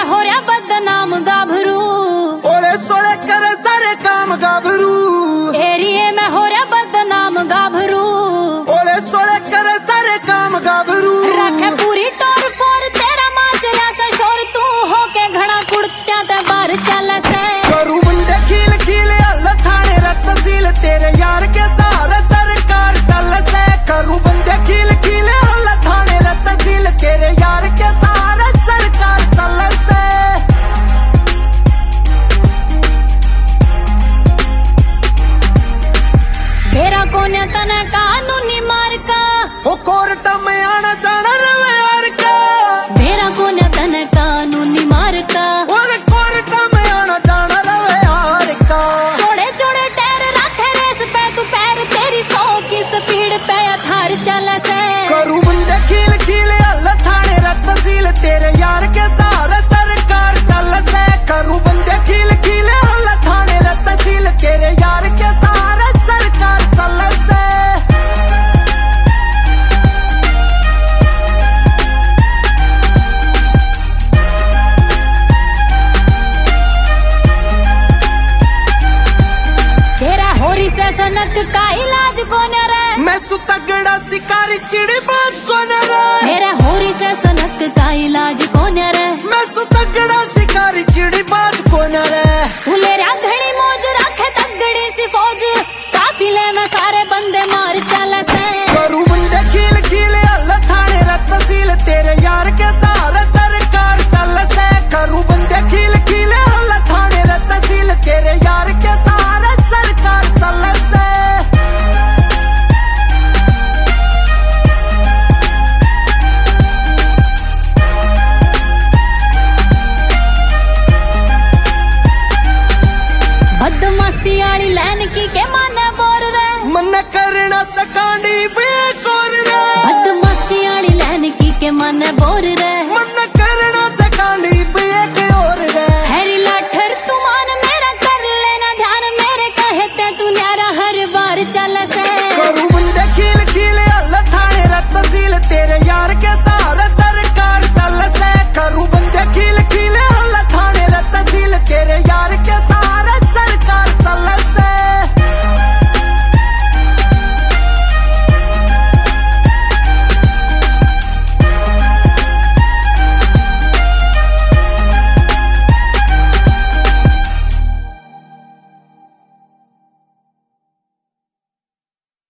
में हो रहा बदनाम गाभरू, ओले सोले करे सारे काम गाभरू, एरिए में हो रहा बदनाम गाभरू, ओले सोले करे सारे काम गाभरू। रखे पूरी टोर फोर तेरा माचरा सा शोर, तू होके घड़ा कुड़त्या ते बाहर चल से करू बंदे खील खील अल्लाह थाने रख तहसील, तेरे यार के सहारे सरकार चल से। करू बंदे खील खील अल्लाह थाने रख तहसील, तेरे यार के सहारे सरकार चल से। मेरा कोन्या तना कानूनी मार का हो कोर्ट में आना जाना रवे यार का, मेरा कोन्या तना कानूनी मार का, और कोर्ट में आना जाना रवे यार का। छोड़े छोड़े टैर रखे रेस पे तू पैर, तेरी 100 की स्पीड पे थार चल से। करू बंदे खील खील अल्लाह थाने रख तहसील, तेरे यार के सहारे सरकार चल से। करू बंदे खील खील अल्लाह थाने रख तहसील, तेरे यार के सहारे सरकार चल से। तेरा होरी से सनक का इलाज कौन रे, मैं सुतगड़ा शिकारी चिड़ी बाज कौन रे, मेरा होरी से सनक का इलाज कौन रे, मैं सुतगड़ा शिकारी चिड़ी बाज कौन रे। फुलेरा घड़ी मौज रखे तगड़ी सी फौज, काफिले में सारे बंदे मार चल